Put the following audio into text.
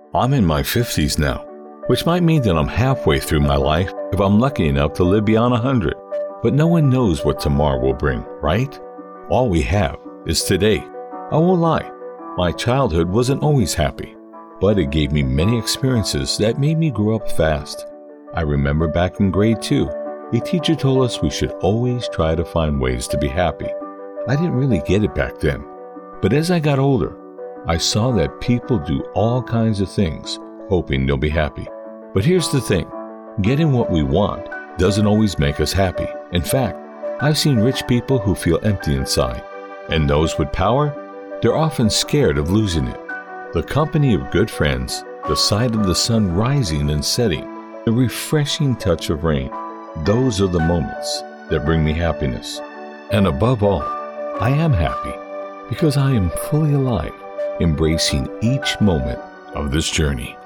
I'm in my 50s now, which might mean that I'm halfway through my life if I'm lucky enough to live beyond 100. But no one knows what tomorrow will bring, right? All we have is today. I won't lie, my childhood wasn't always happy, but it gave me many experiences that made me grow up fast. I remember back in grade 2, a teacher told us we should always try to find ways to be happy. I didn't really get it back then, but as I got older, I saw that people do all kinds of things, hoping they'll be happy. But here's the thing, getting what we want doesn't always make us happy. In fact, I've seen rich people who feel empty inside, and those with power, they're often scared of losing it. The company of good friends, the sight of the sun rising and setting, the refreshing touch of rain, those are the moments that bring me happiness. And above all, I am happy because I am fully alive, embracing each moment of this journey.